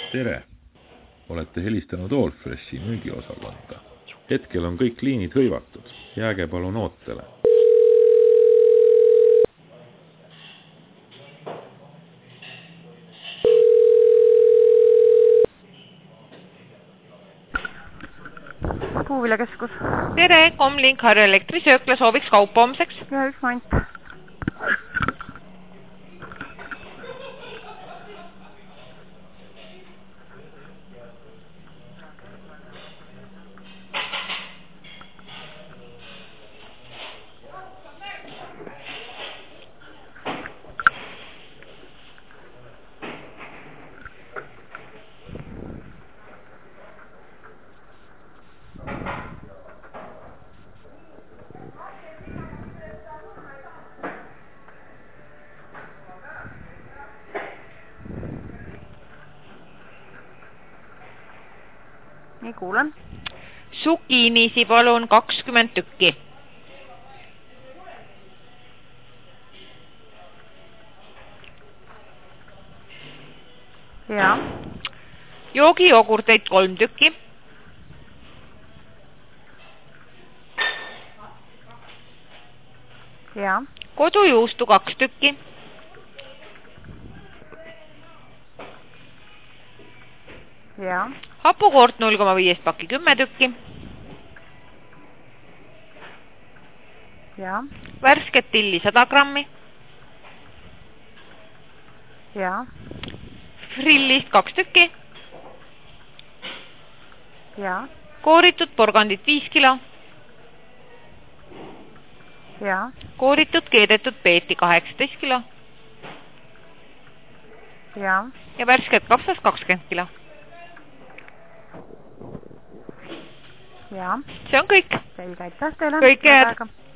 Tere! Olete helistanud Allfreshi müügiosakonda. Hetkel on kõik liinid hõivatud. Jääge palun ootele. Puuviljakeskus. Tere, Comlink Harju elektrisöökla sooviks kaupa homseks. Ja üks moment. Nii kuulen. Sukiinisi palun 20 tükki. Ja. Joogijogurteid 3 tükki. Ja. Kodujuustu 2 tükki. Ja. Hapukoort 0,5 pakki 10 tükki. Ja. Värsket tilli 100 grammi. Ja. Frillist 2 tükki. Ja. Kooritud porgandit 5 kilo. Ja. Kooritud keedetud peeti 18 kilo. Ja. Ja värsket kapsas 20 kilo. Ja. See on kõik. Selge, aitäh teile. Kõike head.